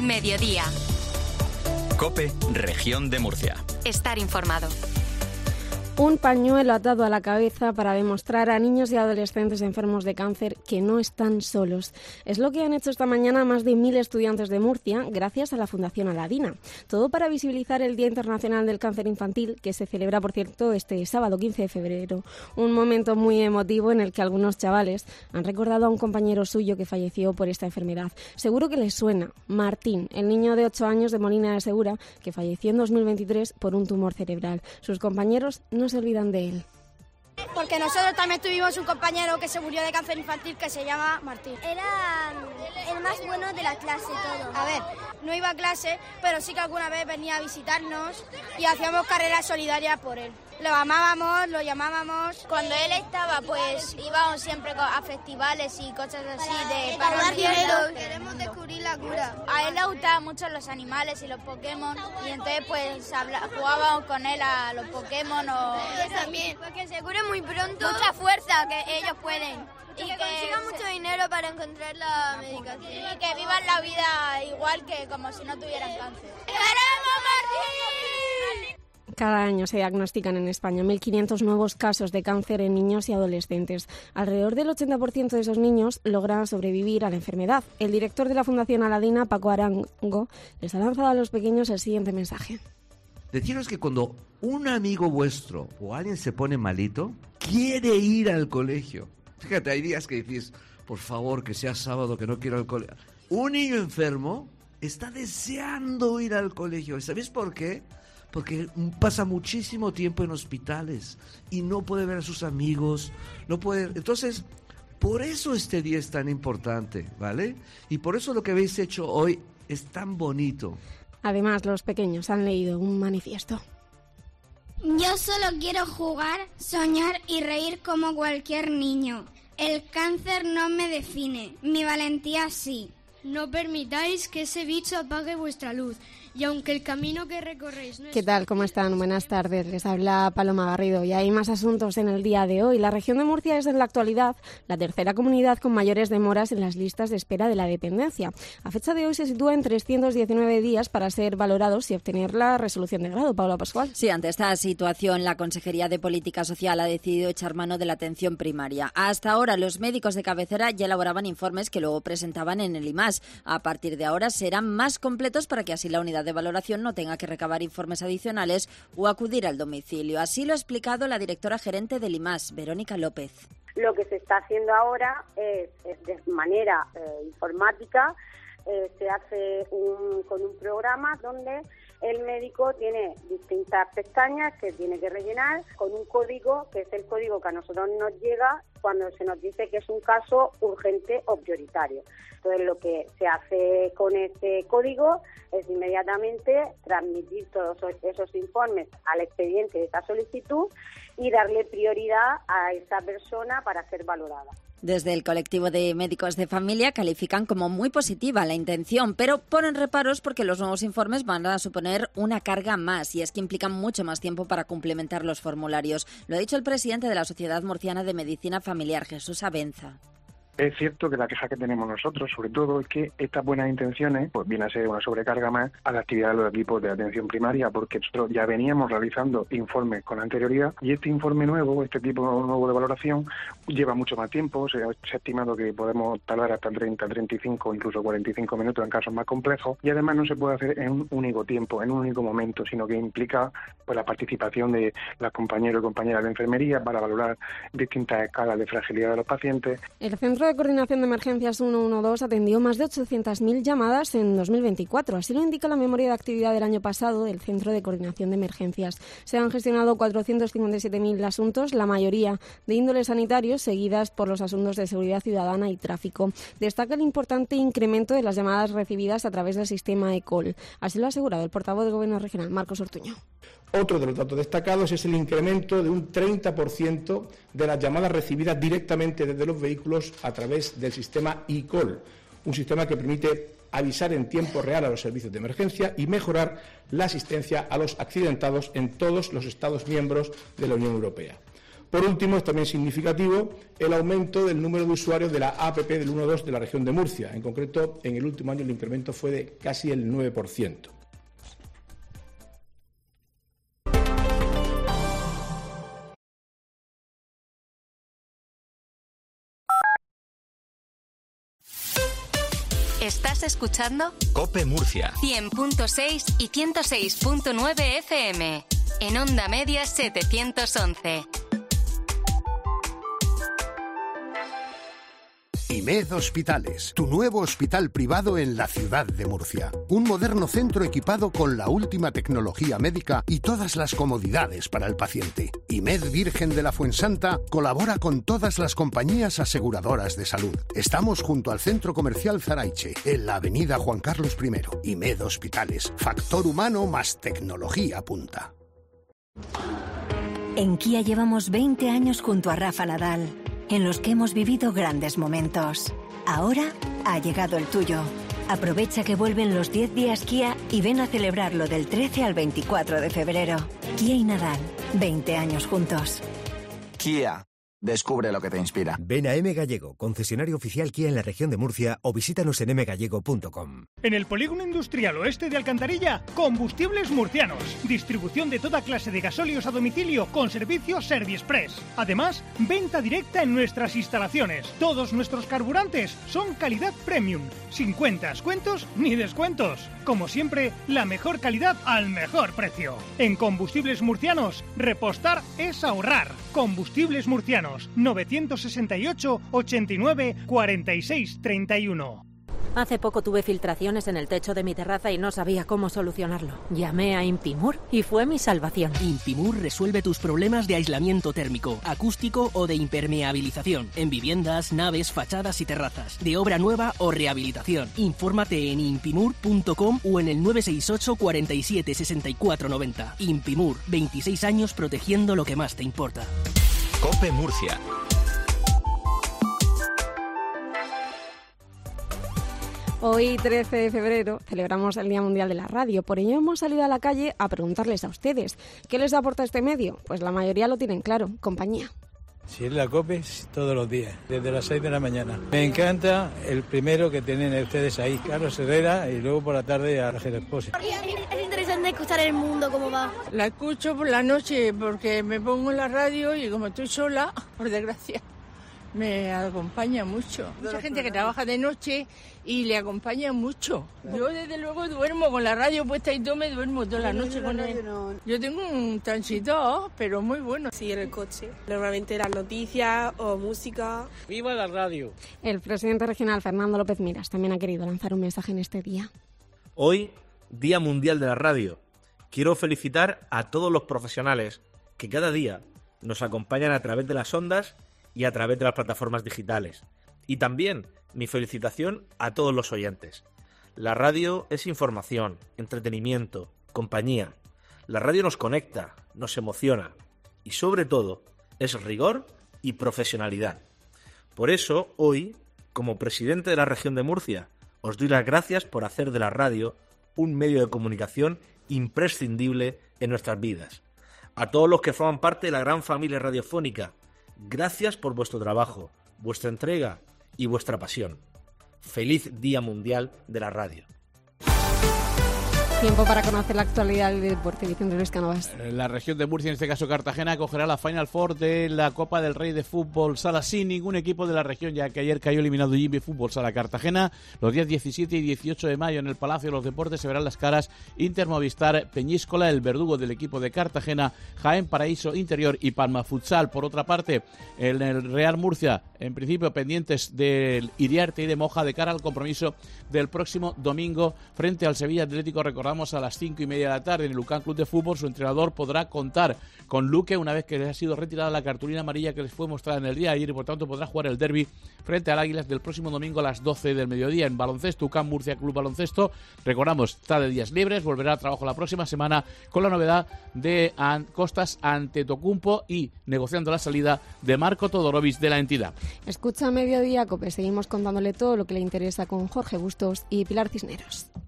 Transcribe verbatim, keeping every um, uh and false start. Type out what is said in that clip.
Mediodía. COPE, Región de Murcia. Estar informado. Un pañuelo atado a la cabeza para demostrar a niños y adolescentes enfermos de cáncer que no están solos. Es lo que han hecho esta mañana más de mil estudiantes de Murcia, gracias a la Fundación Aladina. Todo para visibilizar el Día Internacional del Cáncer Infantil, que se celebra, por cierto, este sábado quince de febrero. Un momento muy emotivo en el que algunos chavales han recordado a un compañero suyo que falleció por esta enfermedad. Seguro que les suena. Martín, el niño de ocho años de Molina de Segura, que falleció en dos mil veintitrés por un tumor cerebral. Sus compañeros no se olvidan de él. Porque nosotros también tuvimos un compañero que se murió de cáncer infantil que se llama Martín. Era el más bueno de la clase todo. A ver, no iba a clase, pero sí que alguna vez venía a visitarnos y hacíamos carreras solidarias por él. Lo amábamos, lo llamábamos. Cuando él estaba, pues íbamos siempre a festivales y cosas así de para dar dinero. Queremos descubrir la cura. A él le gustaban mucho los animales y los Pokémon y entonces pues habla, jugábamos con él a los Pokémon o también, porque se cure muy pronto. Mucha fuerza que ellos pueden. Y, y que, que consigan mucho dinero para encontrar la medicación. Y que vivan la vida igual que como si no tuvieran cáncer. ¡Queremos Martín! Cada año se diagnostican en España mil quinientos nuevos casos de cáncer en niños y adolescentes. Alrededor del ochenta por ciento de esos niños logran sobrevivir a la enfermedad. El director de la Fundación Aladina, Paco Arango, les ha lanzado a los pequeños el siguiente mensaje. Deciros que cuando un amigo vuestro o alguien se pone malito, quiere ir al colegio. Fíjate, hay días que decís, por favor, que sea sábado, que no quiero al colegio. Un niño enfermo está deseando ir al colegio. ¿Sabéis por qué? Porque pasa muchísimo tiempo en hospitales y no puede ver a sus amigos, no puede... Entonces, por eso este día es tan importante, ¿vale? Y por eso lo que habéis hecho hoy es tan bonito. Además, los pequeños han leído un manifiesto. Yo solo quiero jugar, soñar y reír como cualquier niño. El cáncer no me define, mi valentía sí. No permitáis que ese bicho apague vuestra luz. Y aunque el camino que recorréis no es... ¿Qué tal? ¿Cómo están? Buenas tardes. Les habla Paloma Garrido y hay más asuntos en el día de hoy. La región de Murcia es en la actualidad la tercera comunidad con mayores demoras en las listas de espera de la dependencia. A fecha de hoy se sitúa en trescientos diecinueve días para ser valorados y obtener la resolución de grado. Paula Pascual. Sí, ante esta situación la Consejería de Política Social ha decidido echar mano de la atención primaria. Hasta ahora los médicos de cabecera ya elaboraban informes que luego presentaban en el I M A S. A partir de ahora serán más completos para que así la unidad de valoración no tenga que recabar informes adicionales o acudir al domicilio. Así lo ha explicado la directora gerente del I M A S, Verónica López. Lo que se está haciendo ahora es, es de manera eh, informática, eh, se hace un, con un programa donde el médico tiene distintas pestañas que tiene que rellenar con un código, que es el código que a nosotros nos llega cuando se nos dice que es un caso urgente o prioritario. Entonces, lo que se hace con ese código es inmediatamente transmitir todos esos informes al expediente de esa solicitud y darle prioridad a esa persona para ser valorada. Desde el colectivo de médicos de familia califican como muy positiva la intención, pero ponen reparos porque los nuevos informes van a suponer una carga más y es que implican mucho más tiempo para complementar los formularios. Lo ha dicho el presidente de la Sociedad Murciana de Medicina Familiar, Jesús Abenza. Es cierto que la queja que tenemos nosotros, sobre todo, es que estas buenas intenciones pues viene a ser una sobrecarga más a la actividad de los equipos de atención primaria, porque nosotros ya veníamos realizando informes con anterioridad y este informe nuevo, este tipo nuevo de valoración, lleva mucho más tiempo. Se ha, se ha estimado que podemos tardar hasta treinta, treinta y cinco, incluso cuarenta y cinco minutos en casos más complejos, y además no se puede hacer en un único tiempo, en un único momento, sino que implica pues la participación de los compañeros y compañeras de enfermería para valorar distintas escalas de fragilidad de los pacientes. El Centro de Coordinación de Emergencias ciento doce atendió más de ochocientas mil llamadas en dos mil veinticuatro. Así lo indica la memoria de actividad del año pasado del Centro de Coordinación de Emergencias. Se han gestionado cuatrocientos cincuenta y siete mil asuntos, la mayoría de índole sanitario, seguidas por los asuntos de seguridad ciudadana y tráfico. Destaca el importante incremento de las llamadas recibidas a través del sistema eCall. Así lo ha asegurado el portavoz del Gobierno regional, Marcos Ortuño. Otro de los datos destacados es el incremento de un treinta por ciento de las llamadas recibidas directamente desde los vehículos a través del sistema eCall, un sistema que permite avisar en tiempo real a los servicios de emergencia y mejorar la asistencia a los accidentados en todos los Estados miembros de la Unión Europea. Por último, es también significativo el aumento del número de usuarios de la A P P del uno dos de la región de Murcia. En concreto, en el último año el incremento fue de casi el nueve por ciento. ¿Estás escuchando? COPE Murcia. cien punto seis y ciento seis punto nueve F M. En onda media setecientos once. IMED Hospitales, tu nuevo hospital privado en la ciudad de Murcia. Un moderno centro equipado con la última tecnología médica y todas las comodidades para el paciente. IMED Virgen de la Fuensanta colabora con todas las compañías aseguradoras de salud. Estamos junto al Centro Comercial Zaraiche, en la avenida Juan Carlos primero. IMED Hospitales, factor humano más tecnología punta. En Kia llevamos veinte años junto a Rafa Nadal, en los que hemos vivido grandes momentos. Ahora ha llegado el tuyo. Aprovecha que vuelven los diez días Kia y ven a celebrarlo del trece al veinticuatro de febrero. Kia y Nadal, veinte años juntos. Kia. Descubre lo que te inspira. Ven a M Gallego, concesionario oficial Kia en la región de Murcia, o visítanos en m gallego punto com. En el Polígono Industrial Oeste de Alcantarilla, Combustibles Murcianos. Distribución de toda clase de gasóleos a domicilio con servicio Serviexpress. Además, venta directa en nuestras instalaciones. Todos nuestros carburantes son calidad premium. Sin cuentas, cuentos ni descuentos. Como siempre, la mejor calidad al mejor precio. En Combustibles Murcianos, repostar es ahorrar. Combustibles Murcianos. novecientos sesenta y ocho, ochenta y nueve, cuarenta y seis, treinta y uno. Hace poco tuve filtraciones en el techo de mi terraza y no sabía cómo solucionarlo. Llamé a Impimur y fue mi salvación. Impimur resuelve tus problemas de aislamiento térmico, acústico o de impermeabilización en viviendas, naves, fachadas y terrazas, de obra nueva o rehabilitación. Infórmate en impimur punto com o en el nueve seis ocho, cuarenta y siete, sesenta y cuatro noventa. Impimur, veintiséis años protegiendo lo que más te importa. COPE Murcia. Hoy, trece de febrero, celebramos el Día Mundial de la Radio. Por ello hemos salido a la calle a preguntarles a ustedes ¿qué les aporta este medio? Pues la mayoría lo tienen claro, compañía. Si es la COPE, todos los días, desde las seis de la mañana. Me encanta el primero que tienen ustedes ahí, Carlos Herrera, y luego por la tarde a Ángel Espósito. Es interesante escuchar el mundo cómo va. La escucho por la noche porque me pongo en la radio y como estoy sola, por desgracia, me acompaña mucho. Mucha gente que trabaja de noche y le acompaña mucho. Yo desde luego duermo con la radio puesta y todo, me duermo toda la noche con él. Yo tengo un transistor, pero muy bueno. Sí, en el coche. Normalmente las noticias o música. ¡Viva la radio! El presidente regional Fernando López Miras también ha querido lanzar un mensaje en este día. Hoy, Día Mundial de la Radio. Quiero felicitar a todos los profesionales que cada día nos acompañan a través de las ondas y a través de las plataformas digitales. Y también mi felicitación a todos los oyentes. La radio es información, entretenimiento, compañía. La radio nos conecta, nos emociona y sobre todo es rigor y profesionalidad. Por eso hoy, como presidente de la región de Murcia, os doy las gracias por hacer de la radio un medio de comunicación imprescindible en nuestras vidas. A todos los que forman parte de la gran familia radiofónica, gracias por vuestro trabajo, vuestra entrega y vuestra pasión. Feliz Día Mundial de la Radio. Tiempo para conocer la actualidad del deporte. Vicente Luis Cánovas. La región de Murcia, en este caso Cartagena, acogerá la Final Four de la Copa del Rey de Fútbol Sala sin ningún equipo de la región, ya que ayer cayó eliminado Jimmy Fútbol Sala Cartagena. Los días diecisiete y dieciocho de mayo en el Palacio de los Deportes se verán las caras Inter Movistar Peñíscola, el verdugo del equipo de Cartagena, Jaén Paraíso Interior y Palma Futsal. Por otra parte, en el Real Murcia, en principio pendientes del Iriarte y de Moja de cara al compromiso del próximo domingo frente al Sevilla Atlético. Recordamos a las cinco y media de la tarde en el Lucan Club de Fútbol. Su entrenador podrá contar con Luque una vez que les ha sido retirada la cartulina amarilla que les fue mostrada en el día de ayer y por tanto podrá jugar el derbi frente al Águilas del próximo domingo a las doce del mediodía. En baloncesto, UCAM Murcia Club Baloncesto, recordamos, está de días libres, volverá a trabajo la próxima semana con la novedad de Costas Antetokounmpo y negociando la salida de Marco Todorovic de la entidad. Escucha Mediodía Cope, seguimos contándole todo lo que le interesa con Jorge Bustos y Pilar Cisneros.